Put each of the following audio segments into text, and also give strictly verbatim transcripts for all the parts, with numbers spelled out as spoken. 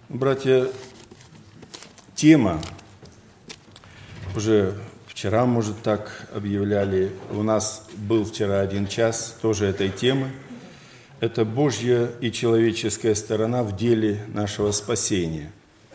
Братья, тема, уже вчера, может, так объявляли, у нас был вчера один час тоже этой темы. Это Божья и человеческая сторона в деле нашего спасения.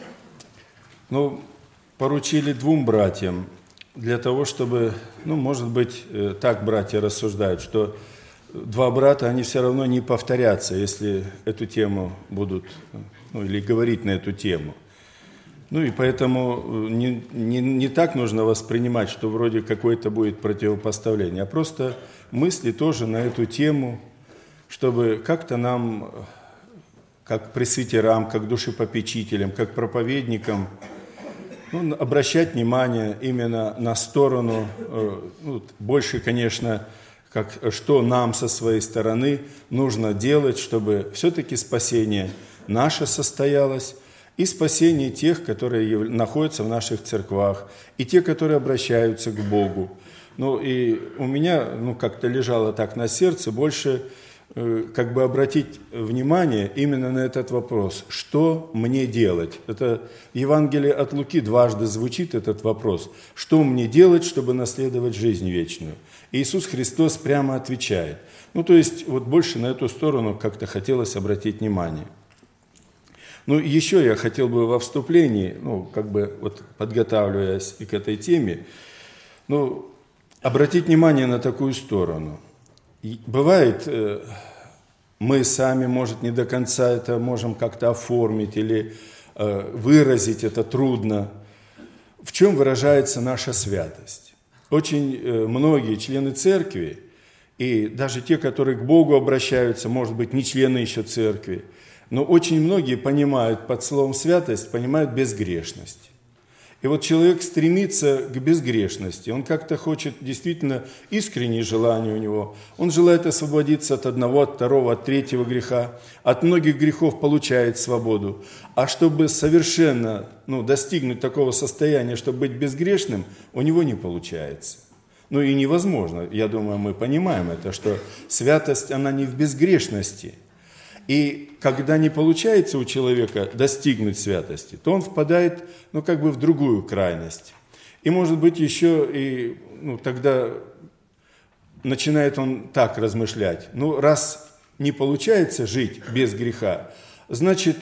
Ну, поручили двум братьям для того, чтобы, ну, может быть, так братья рассуждают, что два брата, они все равно не повторятся, если эту тему будут, ну, или говорить на эту тему. Ну и поэтому не, не, не так нужно воспринимать, что вроде какое-то будет противопоставление, а просто мысли тоже на эту тему, чтобы как-то нам, как пресвитерам, как душепопечителям, как проповедникам, ну, обращать внимание именно на сторону, ну, больше, конечно, как, что нам со своей стороны нужно делать, чтобы все-таки спасение наше состоялось, и спасение тех, которые находятся в наших церквах, и те, которые обращаются к Богу. Ну и у меня, ну, как-то лежало так на сердце больше э, как бы обратить внимание именно на этот вопрос. Что мне делать? Это в Евангелии от Луки дважды звучит этот вопрос. Что мне делать, чтобы наследовать жизнь вечную? И Иисус Христос прямо отвечает. Ну, то есть, вот больше на эту сторону как-то хотелось обратить внимание. Ну, еще я хотел бы во вступлении, ну, как бы вот подготавливаясь и к этой теме, ну, обратить внимание на такую сторону. И бывает, мы сами, может, не до конца это можем как-то оформить или выразить это трудно. В чем выражается наша святость? Очень многие члены церкви, и даже те, которые к Богу обращаются, может быть, не члены еще церкви, но очень многие понимают под словом «святость», понимают безгрешность. И вот человек стремится к безгрешности, он как-то хочет, действительно, искреннее желание у него. Он желает освободиться от одного, от второго, от третьего греха, от многих грехов получает свободу. А чтобы совершенно, ну, достигнуть такого состояния, чтобы быть безгрешным, у него не получается. Ну и невозможно, я думаю, мы понимаем это, что святость, она не в безгрешности. И когда не получается у человека достигнуть святости, то он впадает, ну, как бы в другую крайность. И, может быть, еще и, ну, тогда начинает он так размышлять. Ну, раз не получается жить без греха, значит,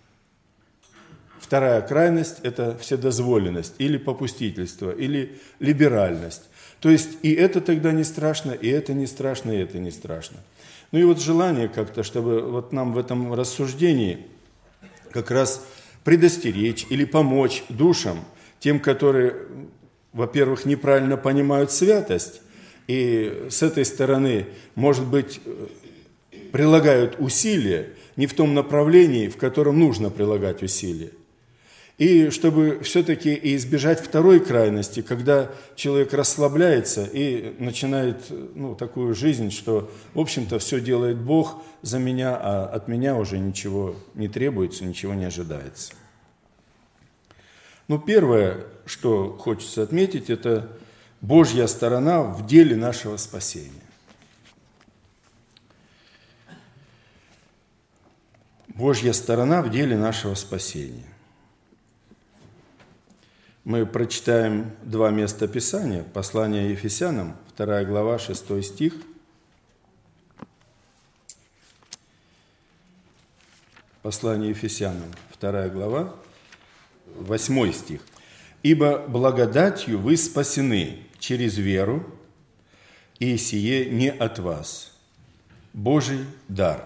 вторая крайность – это вседозволенность, или попустительство, или либеральность. То есть и это тогда не страшно, и это не страшно, и это не страшно. Ну и вот желание как-то, чтобы вот нам в этом рассуждении как раз предостеречь или помочь душам, тем, которые, во-первых, неправильно понимают святость, и с этой стороны, может быть, прилагают усилия не в том направлении, в котором нужно прилагать усилия. И чтобы все-таки избежать второй крайности, когда человек расслабляется и начинает, ну, такую жизнь, что, в общем-то, все делает Бог за меня, а от меня уже ничего не требуется, ничего не ожидается. Ну, первое, что хочется отметить, это Божья сторона в деле нашего спасения. Божья сторона в деле нашего спасения. Мы прочитаем два места Писания. Послание Ефесянам, вторая глава, шестой стих. Послание Ефесянам, вторая глава, восьмой стих. «Ибо благодатью вы спасены через веру, и сие не от вас, Божий дар».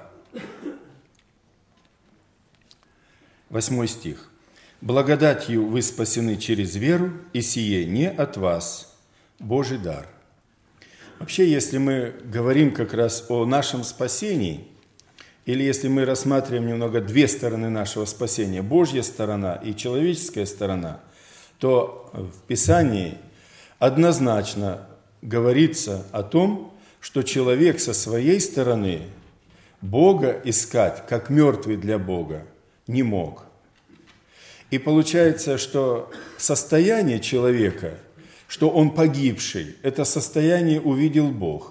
Восьмой стих. «Благодатью вы спасены через веру, и сие не от вас, Божий дар». Вообще, если мы говорим как раз о нашем спасении, или если мы рассматриваем немного две стороны нашего спасения, Божья сторона и человеческая сторона, то в Писании однозначно говорится о том, что человек со своей стороны Бога искать, как мертвый для Бога, не мог. И получается, что состояние человека, что он погибший, это состояние увидел Бог.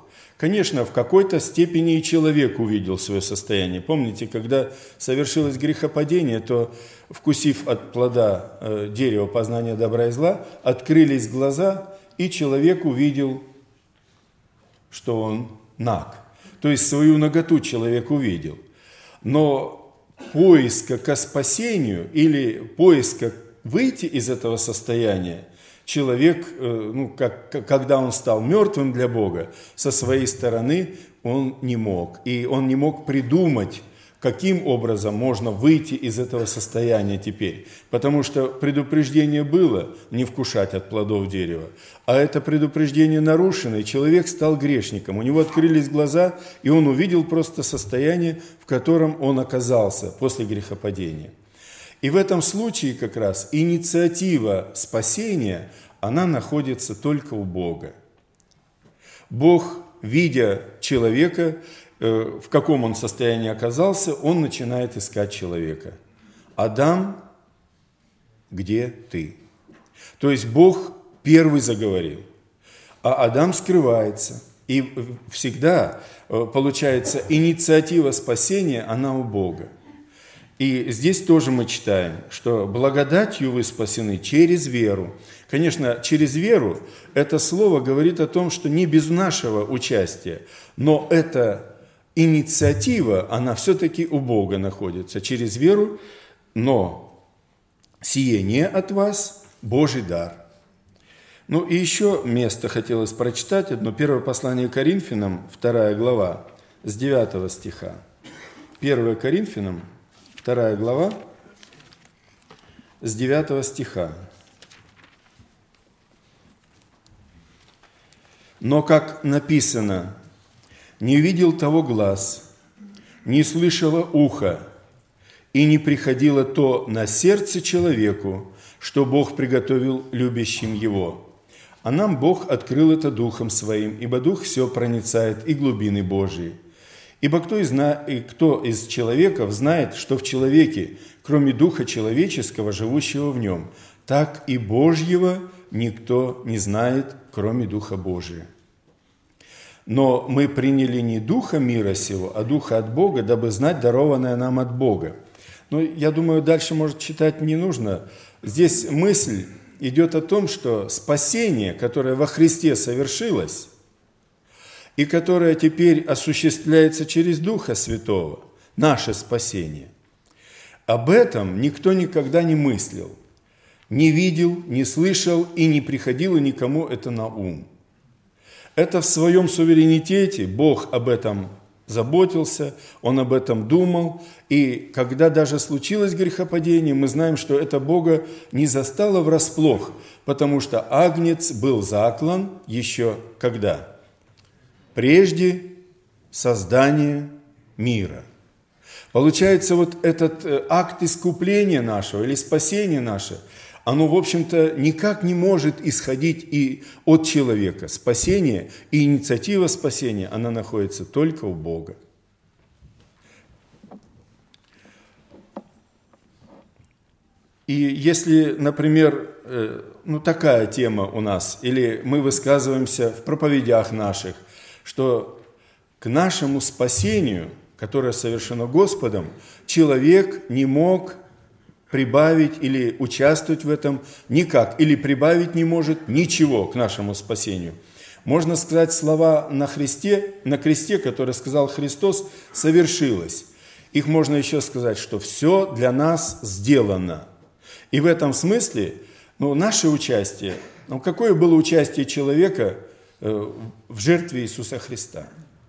Конечно, в какой-то степени и человек увидел свое состояние. Помните, когда совершилось грехопадение, то, вкусив от плода э, дерева познания добра и зла, открылись глаза, и человек увидел, что он наг. То есть свою наготу человек увидел. Но поиска ко спасению или поиска выйти из этого состояния человек, ну, как, когда он стал мертвым для Бога, со своей стороны он не мог. И он не мог придумать, каким образом можно выйти из этого состояния теперь. Потому что предупреждение было не вкушать от плодов дерева, а это предупреждение нарушено, и человек стал грешником. У него открылись глаза, и он увидел просто состояние, в котором он оказался после грехопадения. И в этом случае как раз инициатива спасения, она находится только у Бога. Бог, видя человека, в каком он состоянии оказался, он начинает искать человека. Адам, где ты? То есть Бог первый заговорил, а Адам скрывается. И всегда, получается, инициатива спасения, она у Бога. И здесь тоже мы читаем, что благодатью вы спасены через веру. Конечно, через веру это слово говорит о том, что не без нашего участия, но эта инициатива, она все-таки у Бога находится через веру, но сие не от вас, Божий дар. Ну и еще место хотелось прочитать, одно первое послание Коринфянам, вторая глава, с девятого стиха. первое Коринфянам, вторая глава, с девятого стиха. «Но, как написано, не видел того глаз, не слышало ухо, и не приходило то на сердце человеку, что Бог приготовил любящим Его. А нам Бог открыл это Духом Своим, ибо Дух все проницает и глубины Божии. Ибо кто из, и кто из человеков знает, что в человеке, кроме Духа человеческого, живущего в нем, так и Божьего никто не знает, кроме Духа Божия. Но мы приняли не Духа мира сего, а Духа от Бога, дабы знать дарованное нам от Бога». Но я думаю, дальше, может, читать не нужно. Здесь мысль идет о том, что спасение, которое во Христе совершилось, и которое теперь осуществляется через Духа Святого, наше спасение, об этом никто никогда не мыслил, не видел, не слышал и не приходило никому это на ум. Это в своем суверенитете Бог об этом заботился, Он об этом думал, и когда даже случилось грехопадение, мы знаем, что это Бога не застало врасплох, потому что Агнец был заклан еще когда? Прежде создания мира. Получается, вот этот акт искупления нашего или спасения нашего, оно, в общем-то, никак не может исходить и от человека. Спасение и инициатива спасения, она находится только у Бога. И если, например, ну такая тема у нас, или мы высказываемся в проповедях наших, что к нашему спасению, которое совершено Господом, человек не мог прибавить или участвовать в этом никак, или прибавить не может ничего к нашему спасению. Можно сказать, слова на Христе, на кресте, которые сказал Христос, совершилось. Их можно еще сказать, что все для нас сделано. И в этом смысле, ну, наше участие, ну, какое было участие человека э, в жертве Иисуса Христа?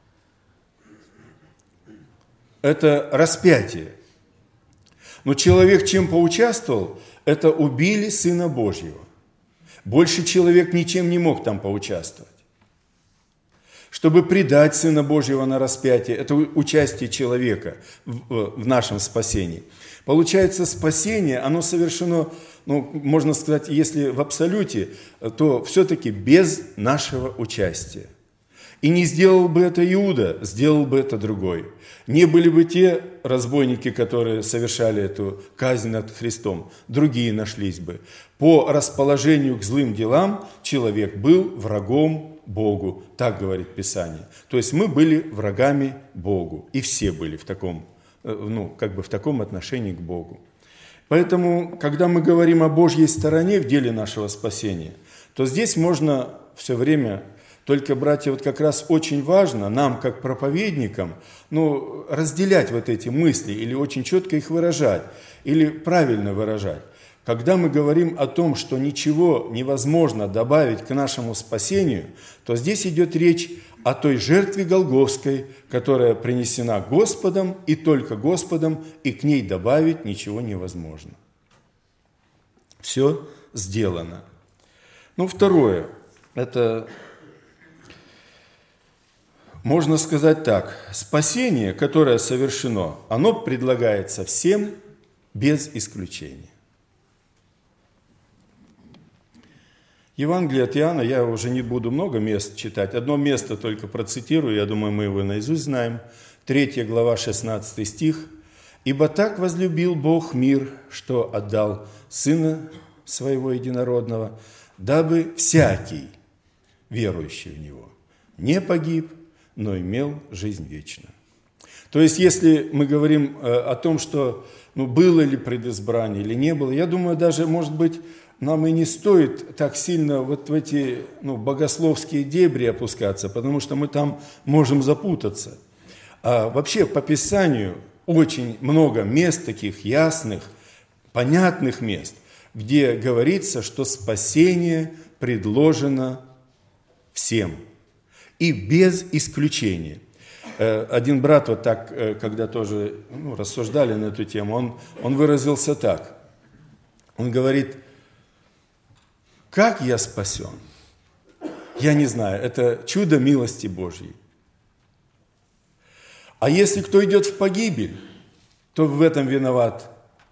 Это распятие. Но человек чем поучаствовал, это убили Сына Божьего. Больше человек ничем не мог там поучаствовать. Чтобы предать Сына Божьего на распятие, это участие человека в, в нашем спасении. Получается, спасение, оно совершено, ну, можно сказать, если в абсолюте, то все-таки без нашего участия. И не сделал бы это Иуда, сделал бы это другой. Не были бы те разбойники, которые совершали эту казнь над Христом, другие нашлись бы. По расположению к злым делам человек был врагом Богу, так говорит Писание. То есть мы были врагами Богу, и все были в таком, ну, как бы в таком отношении к Богу. Поэтому, когда мы говорим о Божьей стороне в деле нашего спасения, то здесь можно все время, только, братья, вот как раз очень важно нам, как проповедникам, ну, разделять вот эти мысли или очень четко их выражать, или правильно выражать. Когда мы говорим о том, что ничего невозможно добавить к нашему спасению, то здесь идет речь о той жертве Голгофской, которая принесена Господом и только Господом, и к ней добавить ничего невозможно. Все сделано. Ну, второе, это, можно сказать так, спасение, которое совершено, оно предлагается всем без исключения. Евангелие от Иоанна, я уже не буду много мест читать, одно место только процитирую, я думаю, мы его наизусть знаем, третья глава, шестнадцатый стих. «Ибо так возлюбил Бог мир, что отдал Сына Своего Единородного, дабы всякий, верующий в Него, не погиб, но имел жизнь вечную». То есть, если мы говорим о том, что ну, было ли предизбрание или не было, я думаю, даже, может быть, нам и не стоит так сильно вот в эти ну, богословские дебри опускаться, потому что мы там можем запутаться. А вообще по Писанию очень много мест таких ясных, понятных мест, где говорится, что спасение предложено всем и без исключения. Один брат вот так, когда тоже ну, рассуждали на эту тему, он, он выразился так. Он говорит: как я спасен? Я не знаю, это чудо милости Божьей. А если кто идет в погибель, то в этом виноват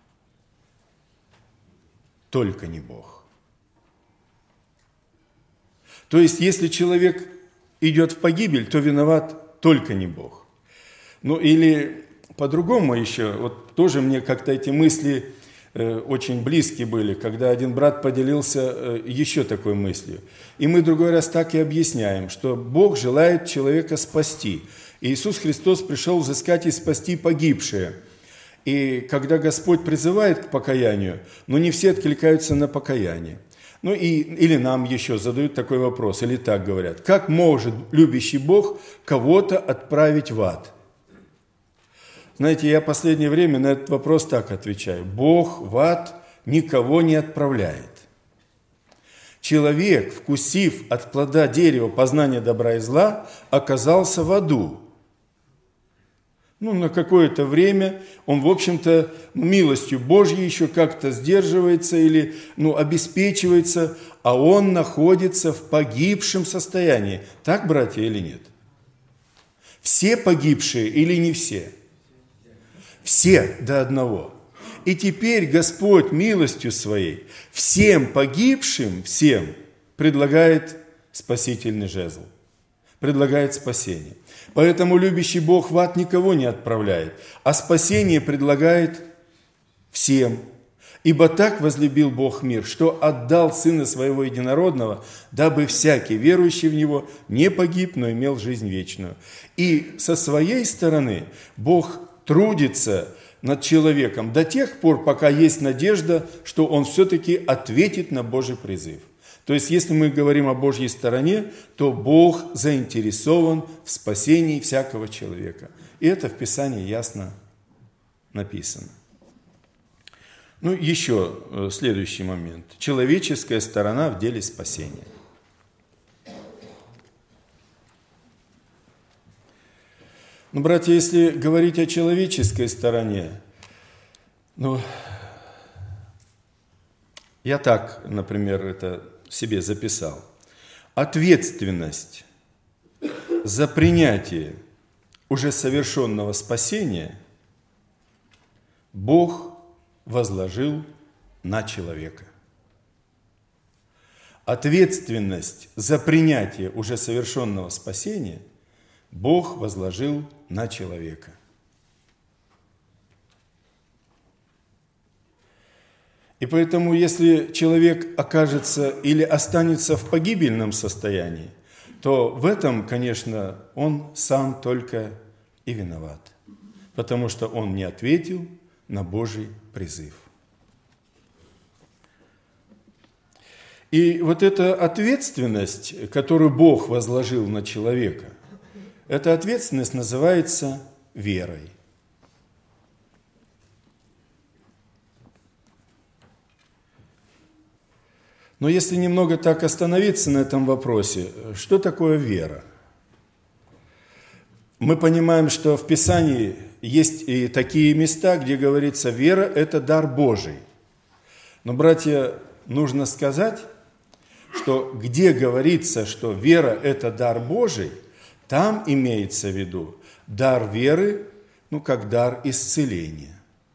только не Бог. То есть, если человек идет в погибель, то виноват только не Бог. Ну или по-другому еще, вот тоже мне как-то эти мысли очень близкие были, когда один брат поделился еще такой мыслью. И мы другой раз так и объясняем, что Бог желает человека спасти. И Иисус Христос пришел взыскать и спасти погибшие. И когда Господь призывает к покаянию, но не все откликаются на покаяние. Ну и, или нам еще задают такой вопрос, или так говорят: как может любящий Бог кого-то отправить в ад? Знаете, я в последнее время на этот вопрос так отвечаю: Бог в ад никого не отправляет. Человек, вкусив от плода дерева познания добра и зла, оказался в аду. Ну, на какое-то время он, в общем-то, милостью Божьей еще как-то сдерживается или ну, обеспечивается, а он находится в погибшем состоянии. Так, братья, или нет? Все погибшие или не все? Все до одного. И теперь Господь милостью Своей всем погибшим, всем предлагает спасительный жезл, предлагает спасение. Поэтому любящий Бог в ад никого не отправляет, а спасение предлагает всем. Ибо так возлюбил Бог мир, что отдал Сына Своего Единородного, дабы всякий, верующий в Него, не погиб, но имел жизнь вечную. И со своей стороны Бог трудится над человеком до тех пор, пока есть надежда, что он все-таки ответит на Божий призыв. То есть, если мы говорим о Божьей стороне, то Бог заинтересован в спасении всякого человека. И это в Писании ясно написано. Ну, еще следующий момент. Человеческая сторона в деле спасения. Ну, братья, если говорить о человеческой стороне, ну, я так, например, это себе записал. Ответственность за принятие уже совершенного спасения Бог возложил на человека. Ответственность за принятие уже совершенного спасения Бог возложил на человека. И поэтому, если человек окажется или останется в погибельном состоянии, то в этом, конечно, он сам только и виноват, потому что он не ответил на Божий призыв. И вот эта ответственность, которую Бог возложил на человека, эта ответственность называется верой. Но если немного так остановиться на этом вопросе, что такое вера? Мы понимаем, что в Писании есть и такие места, где говорится, вера – это дар Божий. Но, братья, нужно сказать, что где говорится, что вера – это дар Божий, там имеется в виду дар веры, ну, как дар исцеления.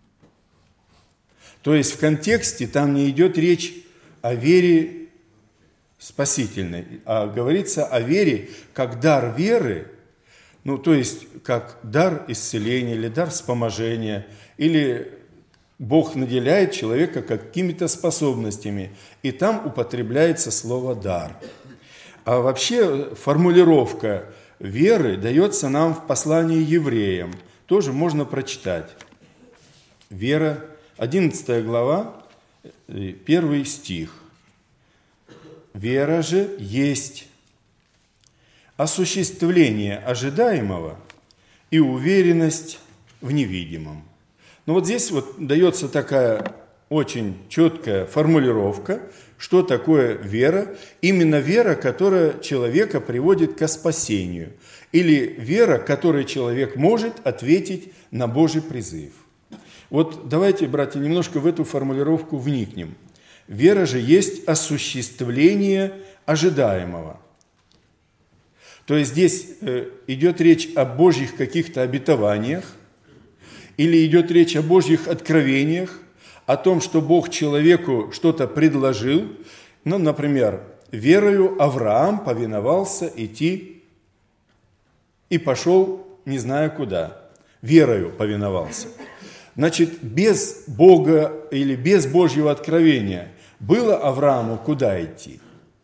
То есть в контексте там не идет речь о вере спасительной, а говорится о вере как дар веры, ну, то есть как дар исцеления или дар вспоможения, или Бог наделяет человека какими-то способностями, и там употребляется слово «дар». А вообще формулировка веры дается нам в послании евреям, тоже можно прочитать. Вера, одиннадцатая глава, первый стих. «Вера же есть осуществление ожидаемого и уверенность в невидимом». Но вот здесь вот дается такая очень четкая формулировка, что такое вера. Именно вера, которая человека приводит ко спасению. Или вера, которой человек может ответить на Божий призыв. Вот давайте, братья, немножко в эту формулировку вникнем. Вера же есть осуществление ожидаемого. То есть здесь идет речь о Божьих каких-то обетованиях, или идет речь о Божьих откровениях, о том, что Бог человеку что-то предложил. Ну, например, верою Авраам повиновался идти и пошел не зная куда. Верою повиновался. Значит, без Бога или без Божьего откровения было Аврааму куда идти?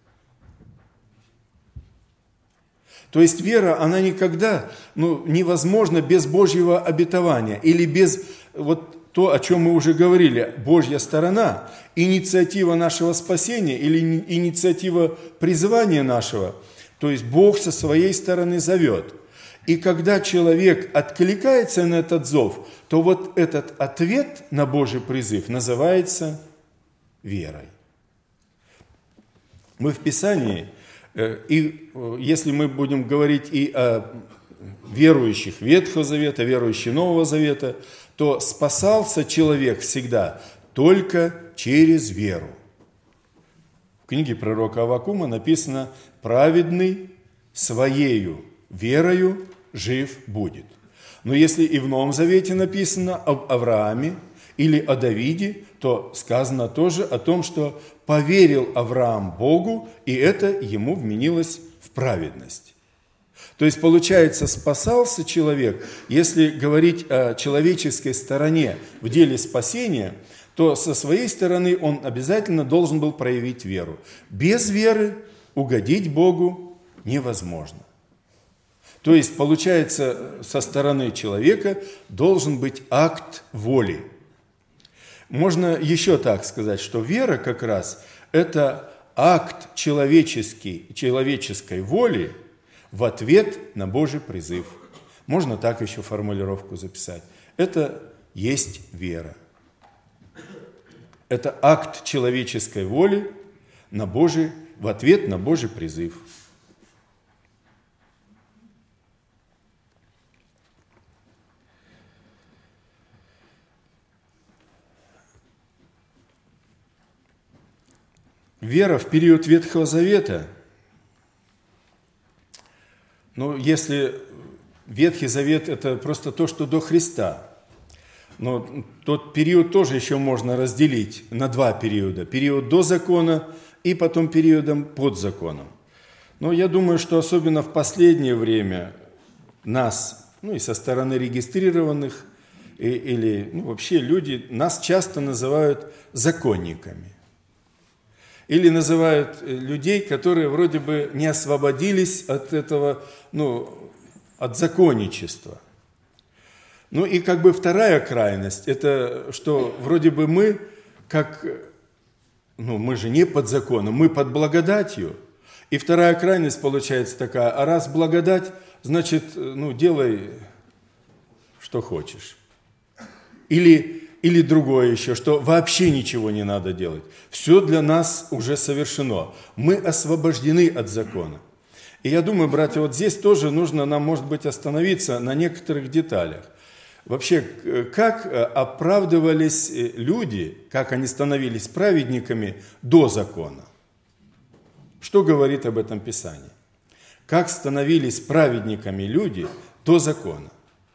То есть вера, она никогда, ну, невозможна без Божьего обетования или без вот то, о чем мы уже говорили, Божья сторона, инициатива нашего спасения или инициатива призывания нашего. То есть Бог со своей стороны зовет. И когда человек откликается на этот зов, то вот этот ответ на Божий призыв называется верой. Мы в Писании, и если мы будем говорить и о верующих Ветхого Завета, верующих Нового Завета, то спасался человек всегда только через веру. В книге пророка Аввакума написано: «Праведный своею верою жив будет». Но если и в Новом Завете написано об Аврааме или о Давиде, то сказано тоже о том, что поверил Авраам Богу, и это ему вменилось в праведность. То есть, получается, спасался человек, если говорить о человеческой стороне в деле спасения, то со своей стороны он обязательно должен был проявить веру. Без веры угодить Богу невозможно. То есть, получается, со стороны человека должен быть акт воли. Можно еще так сказать, что вера как раз это акт человеческий, человеческой воли в ответ на Божий призыв. Можно так еще формулировку записать. Это есть вера. Это акт человеческой воли на Божий, в ответ на Божий призыв. Вера в период Ветхого Завета, ну, если Ветхий Завет – это просто то, что до Христа, но тот период тоже еще можно разделить на два периода. Период до закона и потом периодом под законом. Но я думаю, что особенно в последнее время нас, ну и со стороны регистрированных, и, или ну, вообще люди, нас часто называют законниками. Или называют людей, которые вроде бы не освободились от этого, ну, от законничества. Ну и как бы вторая крайность, это что вроде бы мы, как, ну мы же не под законом, мы под благодатью. И вторая крайность получается такая, а раз благодать, значит, ну делай, что хочешь. Или, или другое еще, что вообще ничего не надо делать. Все для нас уже совершено. Мы освобождены от закона. И я думаю, братья, вот здесь тоже нужно нам, может быть, остановиться на некоторых деталях. Вообще, как оправдывались люди, как они становились праведниками до закона? Что говорит об этом Писание? Как становились праведниками люди до закона?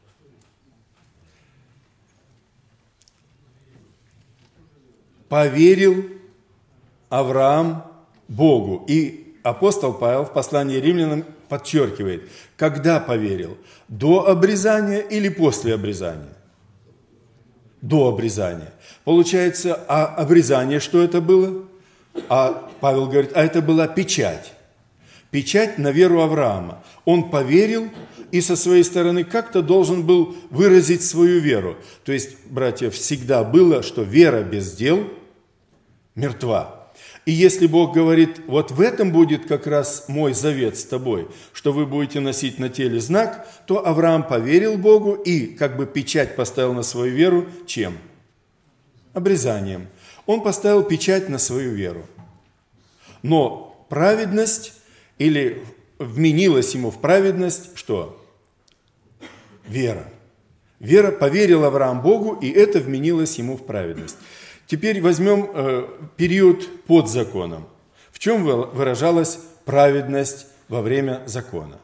Поверил Авраам Богу. И апостол Павел в послании Римлянам подчеркивает, когда поверил? До обрезания или после обрезания? До обрезания. Получается, а обрезание что это было? А Павел говорит, а это была печать. Печать на веру Авраама. Он поверил и со своей стороны как-то должен был выразить свою веру. То есть, братья, всегда было, что вера без дел мертва. И если Бог говорит, вот в этом будет как раз мой завет с тобой, что вы будете носить на теле знак, то Авраам поверил Богу и как бы печать поставил на свою веру чем? Обрезанием. Он поставил печать на свою веру. Но праведность, или вменилась ему в праведность, что? Вера. Вера, поверил Авраам Богу, и это вменилось ему в праведность. Теперь возьмем э, период под законом. В чем выражалась праведность во время закона?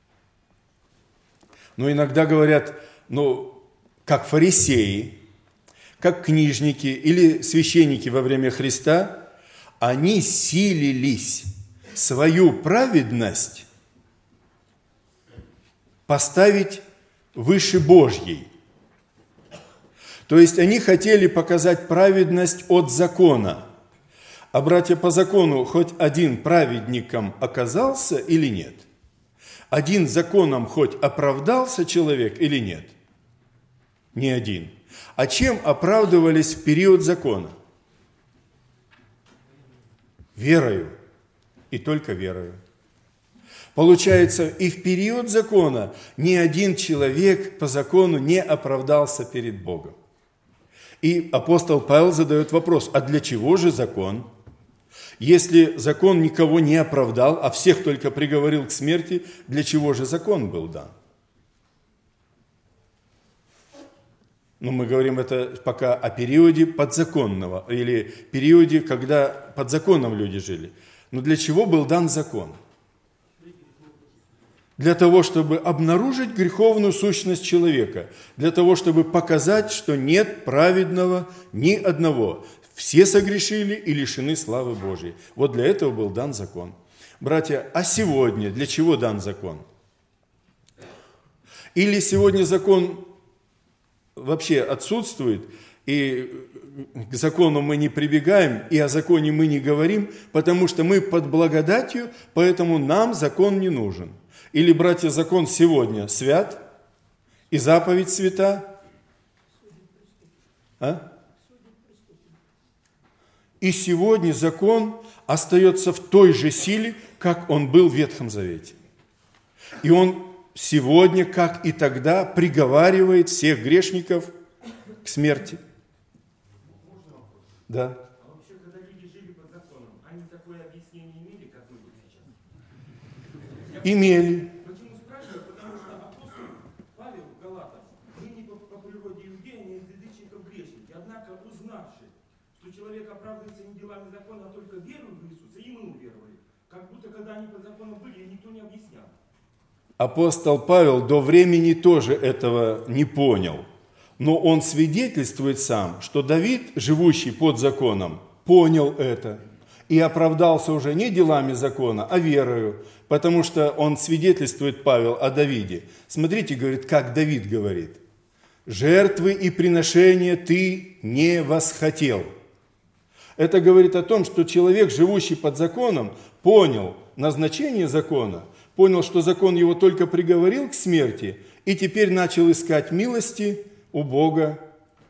Ну, иногда говорят, ну, как фарисеи, как книжники или священники во время Христа, они силились свою праведность поставить выше Божьей. То есть они хотели показать праведность от закона. А братья, по закону хоть один праведником оказался или нет? Один законом хоть оправдался человек или нет? Ни один. А чем оправдывались в период закона? Верою. И только верою. Получается, и в период закона ни один человек по закону не оправдался перед Богом. И апостол Павел задает вопрос, а для чего же закон? Если закон никого не оправдал, а всех только приговорил к смерти, для чего же закон был дан? Ну, мы говорим это пока о периоде подзаконного, или периоде, когда под законом люди жили. Но для чего был дан закон? Для того, чтобы обнаружить греховную сущность человека, для того, чтобы показать, что нет праведного ни одного. Все согрешили и лишены славы Божьей. Вот для этого был дан закон. Братья, а сегодня для чего дан закон? Или сегодня закон вообще отсутствует, и к закону мы не прибегаем, и о законе мы не говорим, потому что мы под благодатью, поэтому нам закон не нужен. Или, братья, закон сегодня свят, и заповедь свята. А? И сегодня закон остается в той же силе, как он был в Ветхом Завете. И он сегодня, как и тогда, приговаривает всех грешников к смерти. Да. А вообще, когда люди жили под законом, они такое объяснение имели, как мы вот сейчас? Имели. Почему спрашиваю? Потому что апостол Павел в Галатах, мы не по, по природе иудея, не из язычников грешники, однако узнавши, что человек оправдывается не делами закона, а только верой в Иисуса, и мы уверовали. Как будто, когда они под законом были, никто не объяснял. Апостол Павел до времени тоже этого не понял. Но он свидетельствует сам, что Давид, живущий под законом, понял это и оправдался уже не делами закона, а верою, потому что он свидетельствует, Павел, о Давиде. Смотрите, говорит, как Давид говорит: «Жертвы и приношения ты не восхотел». Это говорит о том, что человек, живущий под законом, понял назначение закона, понял, что закон его только приговорил к смерти, и теперь начал искать милости у Бога,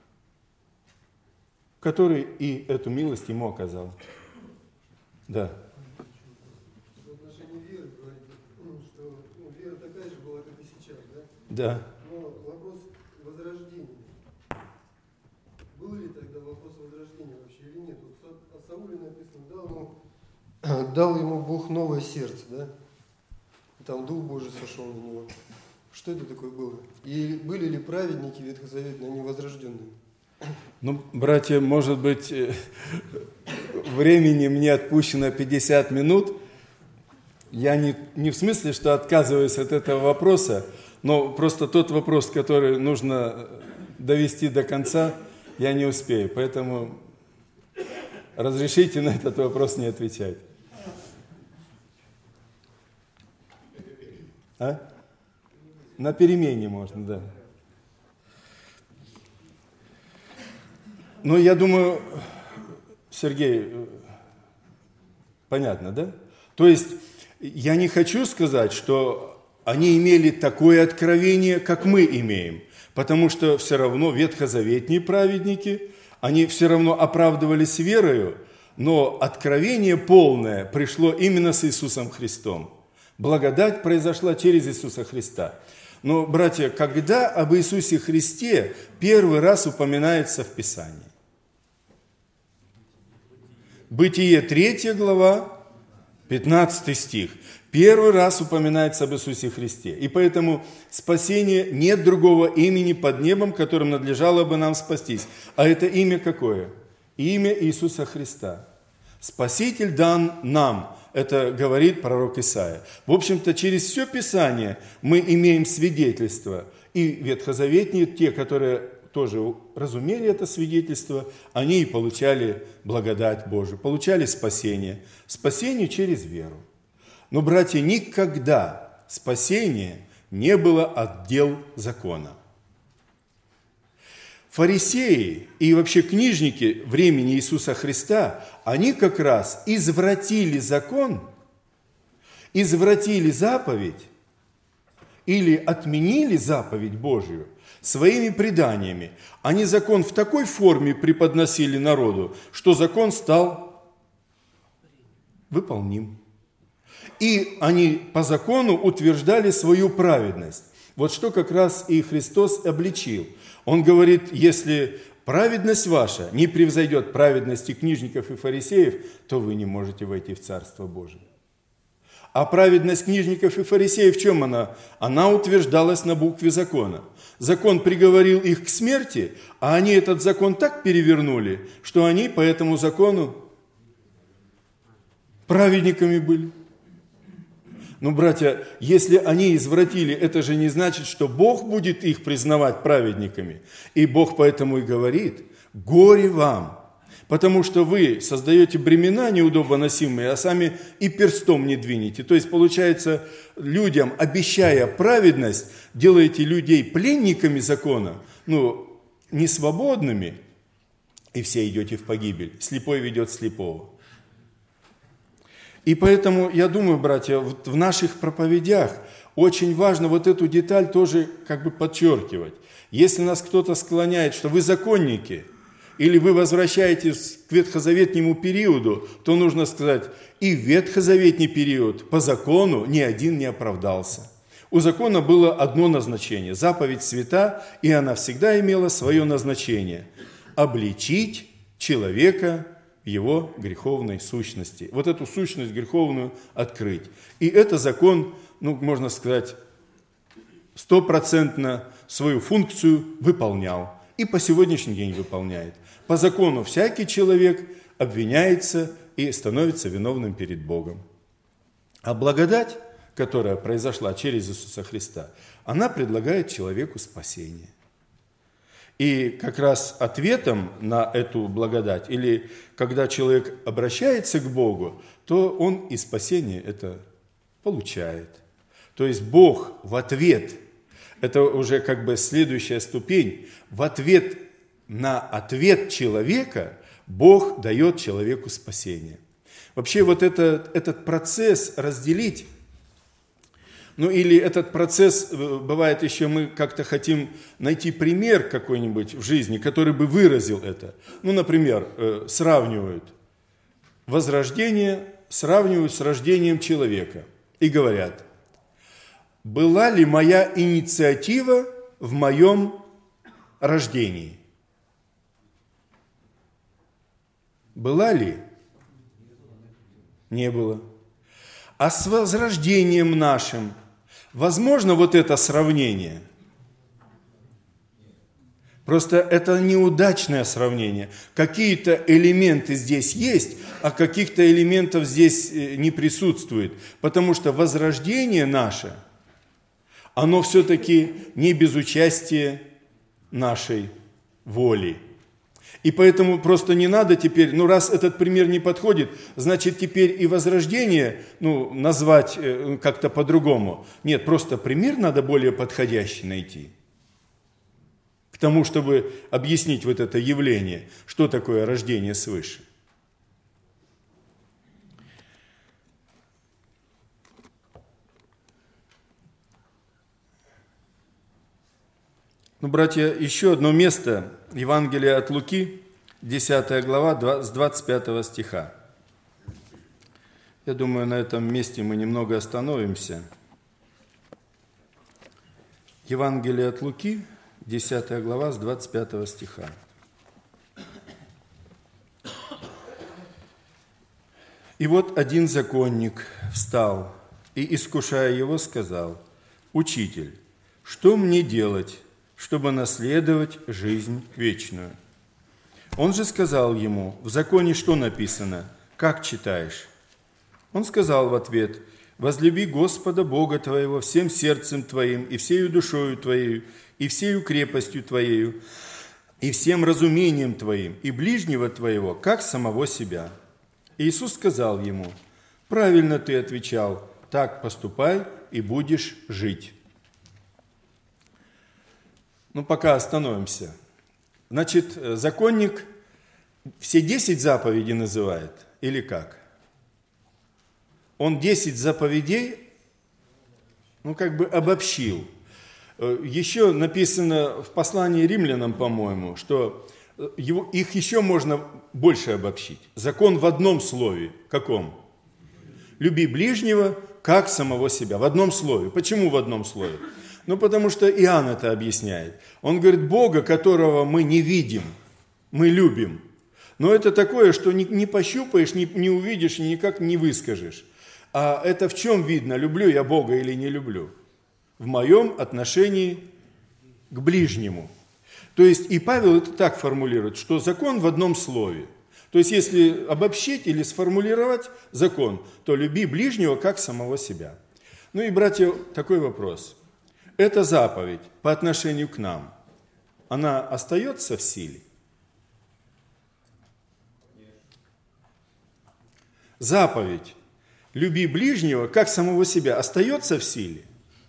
который и эту милость ему оказал. Да. В отношении веры говорите, что ну, вера такая же была, как и сейчас, да? Да. Но вопрос возрождения. Был ли тогда вопрос возрождения вообще или нет? Вот о Сауле написано, дал ему, дал ему Бог новое сердце, да? Там Дух Божий сошел на него. Что это такое было? И были ли праведники ветхозаветные, они возрожденные? Ну, братья, может быть, времени мне отпущено пятьдесят минут. Я не, не в смысле, что отказываюсь от этого вопроса, но просто тот вопрос, который нужно довести до конца, я не успею. Поэтому разрешите на этот вопрос не отвечать. А? На перемене можно, да. Ну, я думаю, Сергей, понятно, да? То есть, я не хочу сказать, что они имели такое откровение, как мы имеем, потому что все равно ветхозаветные праведники, они все равно оправдывались верою, но откровение полное пришло именно с Иисусом Христом. Благодать произошла через Иисуса Христа. Но, братья, когда об Иисусе Христе первый раз упоминается в Писании? Бытие третья глава, пятнадцатый стих. Первый раз упоминается об Иисусе Христе. И поэтому спасение нет другого имени под небом, которым надлежало бы нам спастись. А это имя какое? Имя Иисуса Христа. Спаситель дан нам. Это говорит пророк Исаия. В общем-то, через все Писание мы имеем свидетельство. И ветхозаветные, те, которые тоже разумели это свидетельство, они и получали благодать Божию, получали спасение. Спасение через веру. Но, братья, никогда спасение не было от дел закона. Фарисеи и вообще книжники времени Иисуса Христа, они как раз извратили закон, извратили заповедь или отменили заповедь Божию своими преданиями. Они закон в такой форме преподносили народу, что закон стал выполним. И они по закону утверждали свою праведность. Вот что как раз и Христос обличил. Он говорит, если праведность ваша не превзойдет праведности книжников и фарисеев, то вы не можете войти в Царство Божие. А праведность книжников и фарисеев в чем она? Она утверждалась на букве закона. Закон приговорил их к смерти, а они этот закон так перевернули, что они по этому закону праведниками были. Но, братья, если они извратили, это же не значит, что Бог будет их признавать праведниками. И Бог поэтому и говорит, горе вам, потому что вы создаете бремена неудобно носимые, а сами и перстом не двинете. То есть, получается, людям, обещая праведность, делаете людей пленниками закона, ну, несвободными, и все идете в погибель. Слепой ведет слепого. И поэтому, я думаю, братья, в наших проповедях очень важно вот эту деталь тоже как бы подчеркивать. Если нас кто-то склоняет, что вы законники, или вы возвращаетесь к ветхозаветнему периоду, то нужно сказать, и в ветхозаветний период по закону ни один не оправдался. У закона было одно назначение – заповедь свята, и она всегда имела свое назначение – обличить человека его греховной сущности. Вот эту сущность греховную открыть. И это закон, ну, можно сказать, стопроцентно свою функцию выполнял. И по сегодняшний день выполняет. По закону всякий человек обвиняется и становится виновным перед Богом. А благодать, которая произошла через Иисуса Христа, она предлагает человеку спасение. И как раз ответом на эту благодать, или когда человек обращается к Богу, то он и спасение это получает. То есть Бог в ответ, это уже как бы следующая ступень, в ответ на ответ человека Бог дает человеку спасение. Вообще вот это, этот процесс разделить, ну или этот процесс, бывает еще мы как-то хотим найти пример какой-нибудь в жизни, который бы выразил это. Ну, например, сравнивают возрождение, сравнивают с рождением человека и говорят: была ли моя инициатива в моем рождении? Была ли? Не было. А с возрождением нашим возможно вот это сравнение? Просто это неудачное сравнение. Какие-то элементы здесь есть, а каких-то элементов здесь не присутствует. Потому что возрождение наше, оно все-таки не без участия нашей воли. И поэтому просто не надо теперь, ну раз этот пример не подходит, значит теперь и возрождение, ну, назвать как-то по-другому. Нет, просто пример надо более подходящий найти. К тому, чтобы объяснить вот это явление, что такое рождение свыше. Ну, братья, еще одно место, Евангелие от Луки, десятая глава, с двадцать пятого стиха. Я думаю, на этом месте мы немного остановимся. Евангелие от Луки, десятая глава, с двадцать пятого стиха. «И вот один законник встал и, искушая его, сказал: Учитель, что мне делать, чтобы наследовать жизнь вечную? Он же сказал ему: в законе что написано? Как читаешь? Он сказал в ответ: возлюби Господа Бога твоего всем сердцем твоим, и всею душою твоею, и всею крепостью твоею, и всем разумением твоим, и ближнего твоего, как самого себя. И Иисус сказал ему: правильно ты отвечал, так поступай, и будешь жить». Ну, пока остановимся. Значит, законник все десять заповедей называет, или как? Он десять заповедей, ну, как бы обобщил. Еще написано в послании римлянам, по-моему, что его, их еще можно больше обобщить. Закон в одном слове. Каком? Люби ближнего, как самого себя. В одном слове. Почему в одном слове? Ну, потому что Иоанн это объясняет. Он говорит, Бога, которого мы не видим, мы любим. Но это такое, что не, не пощупаешь, не, не увидишь и никак не выскажешь. А это в чем видно, люблю я Бога или не люблю? В моем отношении к ближнему. То есть и Павел это так формулирует, что закон в одном слове. То есть если обобщить или сформулировать закон, то люби ближнего как самого себя. Ну и, братья, такой вопрос. Эта заповедь по отношению к нам, она остается в силе? Заповедь «люби ближнего, как самого себя» остается в силе?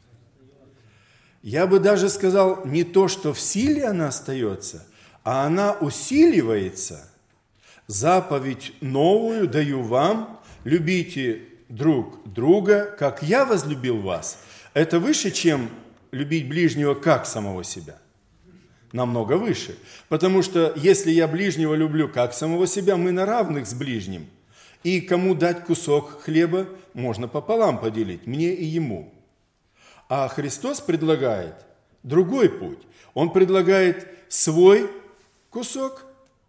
Я бы даже сказал, не то, что в силе она остается, а она усиливается. Заповедь новую даю вам, любите друг друга, как я возлюбил вас. Это выше, чем любить ближнего как самого себя. Намного выше. Потому что если я ближнего люблю как самого себя, мы на равных с ближним. И кому дать кусок хлеба, можно пополам поделить, мне и ему. А Христос предлагает другой путь. Он предлагает свой кусок,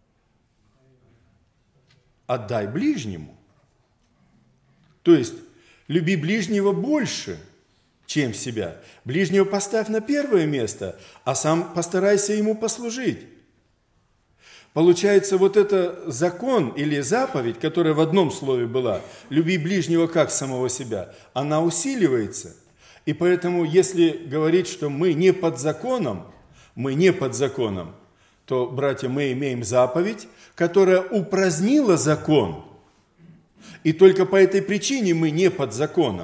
отдай ближнему. То есть, люби ближнего больше, чем себя. Ближнего поставь на первое место, а сам постарайся ему послужить. Получается, вот это закон или заповедь, которая в одном слове была, люби ближнего как самого себя, она усиливается. И поэтому, если говорить, что мы не под законом, мы не под законом, то, братья, мы имеем заповедь, которая упразднила закон. И только по этой причине мы не под законом.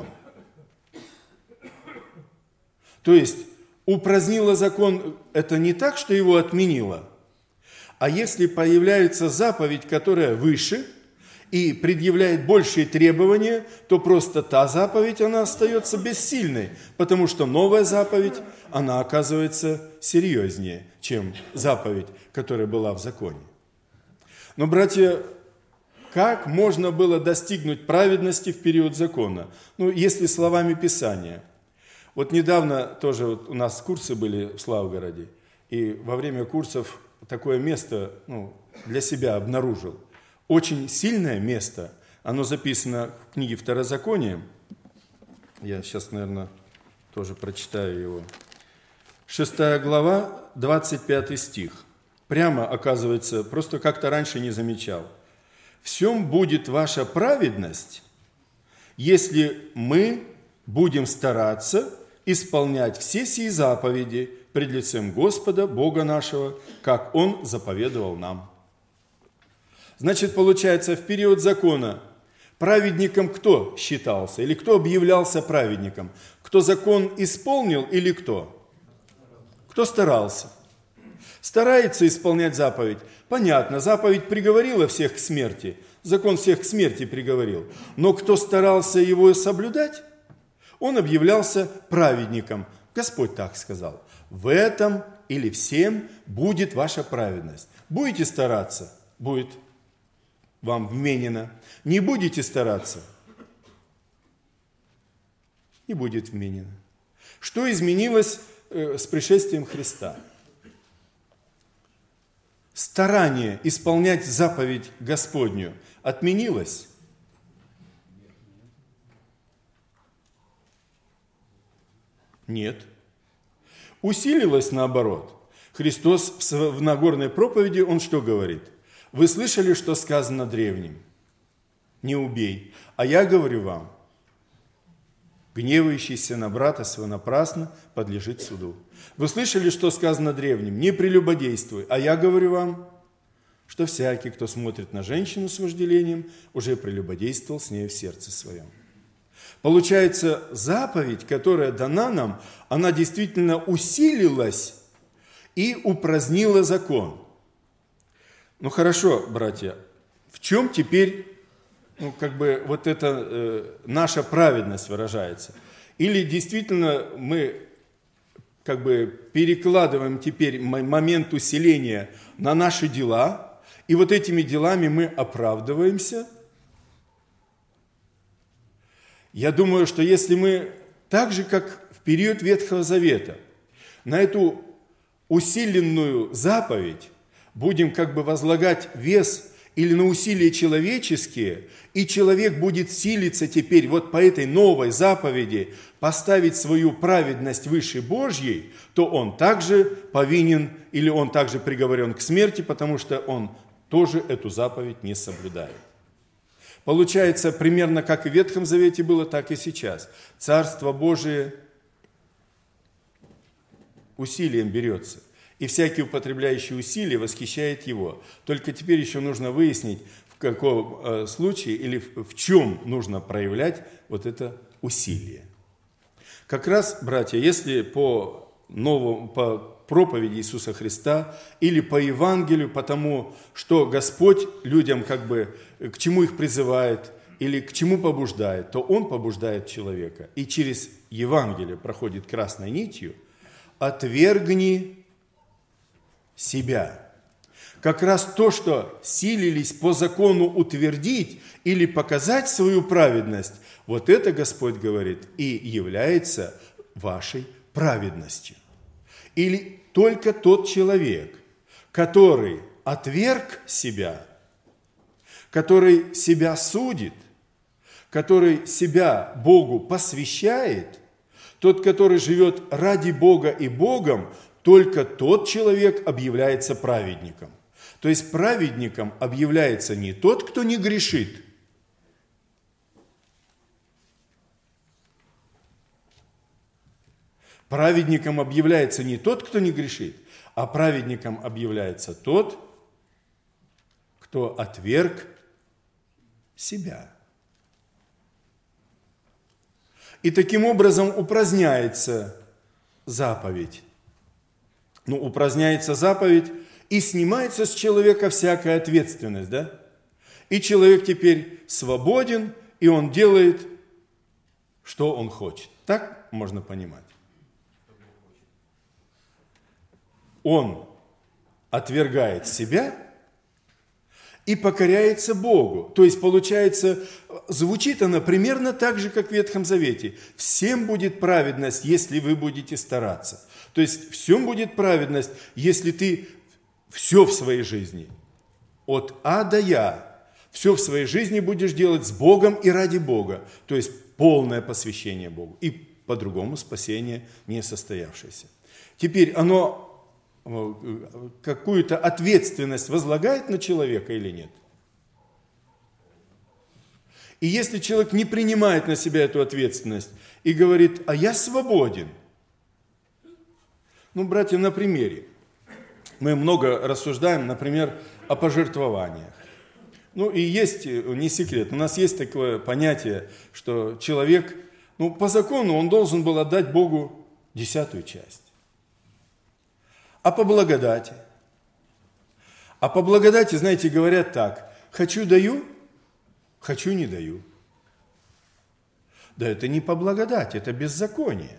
То есть, упразднила закон, это не так, что его отменила, А если появляется заповедь, которая выше и предъявляет большие требования, то просто та заповедь, она остается бессильной, потому что новая заповедь, она оказывается серьезнее, чем заповедь, которая была в законе. Но, братья, как можно было достигнуть праведности в период закона? Ну, если словами Писания. Вот недавно тоже вот у нас курсы были в Славгороде, и во время курсов такое место ну, для себя обнаружил. Очень сильное место, оно записано в книге Второзакония. Я сейчас, наверное, тоже прочитаю его. Шестая глава, двадцать пятый стих. Прямо, оказывается, просто как-то раньше не замечал. «В сем будет ваша праведность, если мы будем стараться исполнять все сии заповеди пред лицем Господа, Бога нашего, как Он заповедовал нам». Значит, получается, в период закона праведником кто считался? Или кто объявлялся праведником? Кто закон исполнил или кто? Кто старался? Старается исполнять заповедь. Понятно, заповедь приговорила всех к смерти. Закон всех к смерти приговорил. Но кто старался его соблюдать, он объявлялся праведником. Господь так сказал. В этом или всем будет ваша праведность. Будете стараться, будет вам вменено. Не будете стараться, не будет вменено. Что изменилось э, с пришествием Христа? Старание исполнять заповедь Господню отменилось? Нет. Усилилось наоборот. Христос в Нагорной проповеди, Он что говорит? Вы слышали, что сказано древним? Не убей. А я говорю вам, гневающийся на брата своего напрасно подлежит суду. Вы слышали, что сказано древним? Не прелюбодействуй. А я говорю вам, что всякий, кто смотрит на женщину с вожделением, уже прелюбодействовал с ней в сердце своем. Получается, заповедь, которая дана нам, она действительно усилилась и упразднила закон. Ну хорошо, братья, в чем теперь ну, как бы вот эта э, наша праведность выражается? Или действительно мы как бы перекладываем теперь момент усиления на наши дела, и вот этими делами мы оправдываемся? Я думаю, что если мы так же, как в период Ветхого Завета, на эту усиленную заповедь будем как бы возлагать вес или на усилия человеческие, и человек будет силиться теперь вот по этой новой заповеди поставить свою праведность выше Божьей, то он также повинен или он также приговорен к смерти, потому что он тоже эту заповедь не соблюдает. Получается, примерно как и в Ветхом Завете было, так и сейчас. Царство Божие усилием берется. И всякий употребляющий усилие восхищает его. Только теперь еще нужно выяснить, в каком случае или в чем нужно проявлять вот это усилие. Как раз, братья, если по, новому, по проповеди Иисуса Христа или по Евангелию, потому что Господь людям как бы к чему их призывает или к чему побуждает, то Он побуждает человека. И через Евангелие проходит красной нитью: «Отвергни себя». Как раз то, что силились по закону утвердить или показать свою праведность, вот это, Господь говорит, и является вашей праведностью. Или только тот человек, который отверг себя, который себя судит, который себя Богу посвящает, тот, который живет ради Бога и Богом, только тот человек объявляется праведником. То есть праведником объявляется не тот, кто не грешит. Праведником объявляется не тот, кто не грешит, а праведником объявляется тот, кто отверг себя. И таким образом упраздняется заповедь. Ну, упраздняется заповедь И снимается с человека всякая ответственность, да? И человек теперь свободен, и он делает, что он хочет. Так можно понимать. Он отвергает себя и покоряется Богу. То есть, получается, звучит она примерно так же, как в Ветхом Завете. Всем будет праведность, если вы будете стараться. То есть, всем будет праведность, если ты все в своей жизни, от А до Я, все в своей жизни будешь делать с Богом и ради Бога. То есть, полное посвящение Богу. И по-другому спасение не состоявшееся. Теперь оно какую-то ответственность возлагает на человека или нет? И если человек не принимает на себя эту ответственность и говорит, а я свободен. Ну, братья, на примере. Мы много рассуждаем, например, о пожертвованиях. Ну, и есть, не секрет, у нас есть такое понятие, что человек, ну, по закону он должен был отдать Богу десятую часть. А по благодати? А по благодати, знаете, говорят так, хочу даю, хочу не даю. Да это не по благодати, это беззаконие.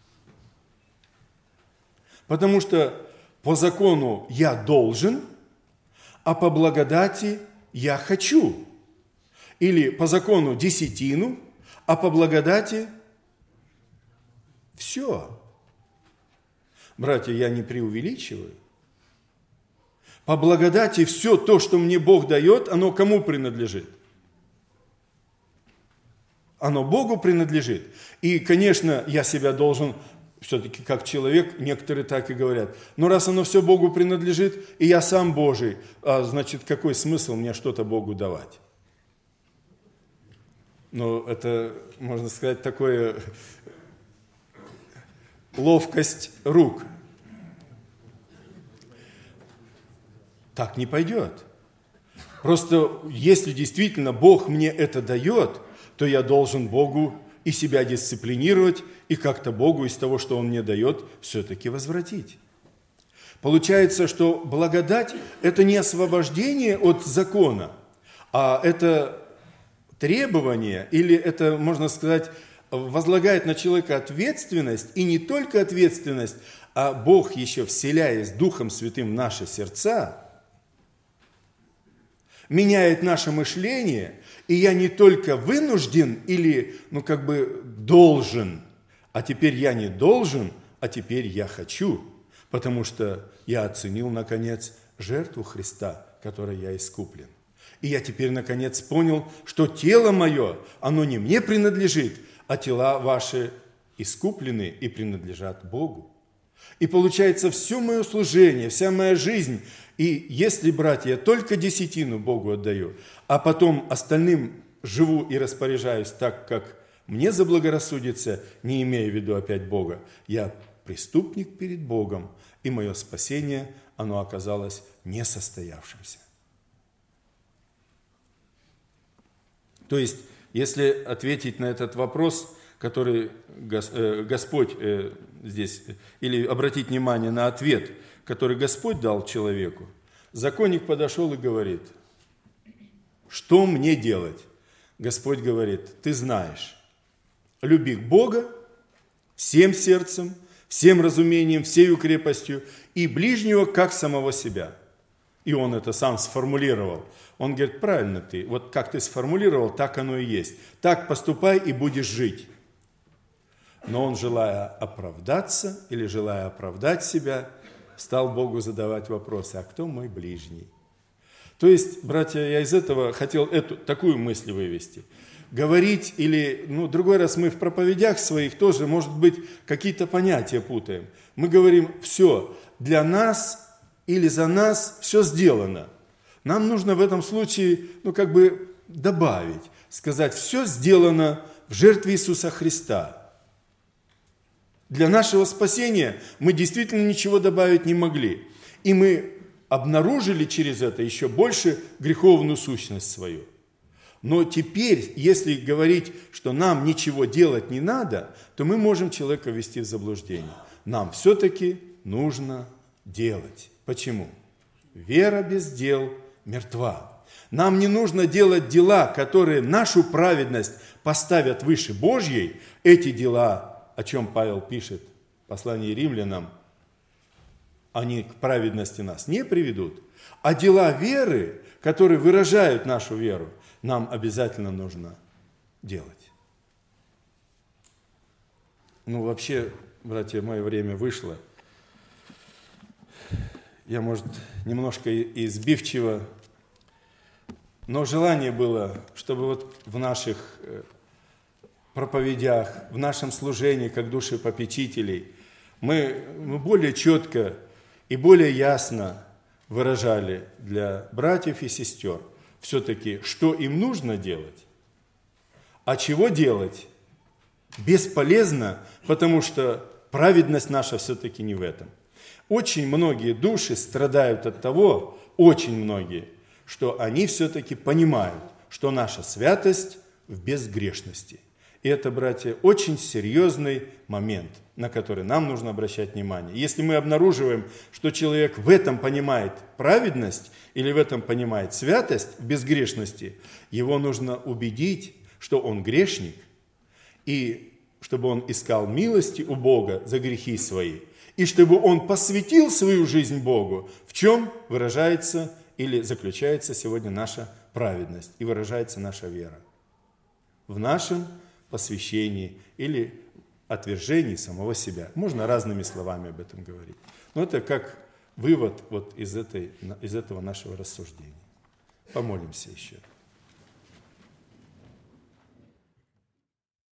Потому что по закону я должен, а по благодати я хочу. Или по закону десятину, а по благодати все. Братья, я не преувеличиваю. По благодати все то, что мне Бог дает, оно кому принадлежит? Оно Богу принадлежит. И, конечно, я себя должен, все-таки как человек, некоторые так и говорят, но раз оно все Богу принадлежит, и я сам Божий, а значит, какой смысл мне что-то Богу давать? Ну, это, можно сказать, такое... ловкость рук. Так не пойдет. Просто если действительно Бог мне это дает, то я должен Богу и себя дисциплинировать, и как-то Богу из того, что Он мне дает, все-таки возвратить. Получается, что благодать – это не освобождение от закона, а это требование, или это, можно сказать, возлагает на человека ответственность, и не только ответственность, а Бог еще, вселяясь Духом Святым в наши сердца, меняет наше мышление, и я не только вынужден или, ну, как бы должен, а теперь я не должен, а теперь я хочу, потому что я оценил, наконец, жертву Христа, которой я искуплен. И я теперь, наконец, понял, что тело мое, оно не мне принадлежит, а тела ваши искуплены и принадлежат Богу. И получается, все мое служение, вся моя жизнь, и если, братья, я только десятину Богу отдаю, а потом остальным живу и распоряжаюсь так, как мне заблагорассудится, не имея в виду опять Бога, я преступник перед Богом, и мое спасение, оно оказалось несостоявшимся. То есть, если ответить на этот вопрос, который Господь здесь, или обратить внимание на ответ, который Господь дал человеку, законник подошел и говорит, что мне делать? Господь говорит, ты знаешь, люби Бога всем сердцем, всем разумением, всею крепостью и ближнего, как самого себя. И он это сам сформулировал. Он говорит, правильно ты, вот как ты сформулировал, так оно и есть. Так поступай и будешь жить. Но он, желая оправдаться или желая оправдать себя, стал Богу задавать вопросы, а кто мой ближний? То есть, братья, я из этого хотел эту, такую мысль вывести. Говорить или, ну, другой раз мы в проповедях своих тоже, может быть, какие-то понятия путаем. Мы говорим, все, для нас или за нас все сделано. Нам нужно в этом случае, ну, как бы добавить, сказать, все сделано в жертве Иисуса Христа. Для нашего спасения мы действительно ничего добавить не могли. И мы обнаружили через это еще больше греховную сущность свою. Но теперь, если говорить, что нам ничего делать не надо, то мы можем человека ввести в заблуждение. Нам все-таки нужно делать. Почему? Вера без дел мертва. Нам не нужно делать дела, которые нашу праведность поставят выше Божьей. Эти дела, о чем Павел пишет в послании римлянам, они к праведности нас не приведут. А дела веры, которые выражают нашу веру, нам обязательно нужно делать. Ну, вообще, братья, мое время вышло. Я, может, немножко и сбивчиво, но желание было, чтобы вот в наших проповедях, в нашем служении, как душепопечителей, мы, мы более четко и более ясно выражали для братьев и сестер все-таки, что им нужно делать, а чего делать бесполезно, потому что праведность наша все-таки не в этом. Очень многие души страдают от того, очень многие, что они все-таки понимают, что наша святость в безгрешности. И это, братья, очень серьезный момент, на который нам нужно обращать внимание. Если мы обнаруживаем, что человек в этом понимает праведность или в этом понимает святость в безгрешности, его нужно убедить, что он грешник, и чтобы он искал милости у Бога за грехи свои, и чтобы он посвятил свою жизнь Богу, в чем выражается или заключается сегодня наша праведность и выражается наша вера. В нашем посвящении или отвержении самого себя. Можно разными словами об этом говорить. Но это как вывод вот из, этой, из этого нашего рассуждения. Помолимся еще.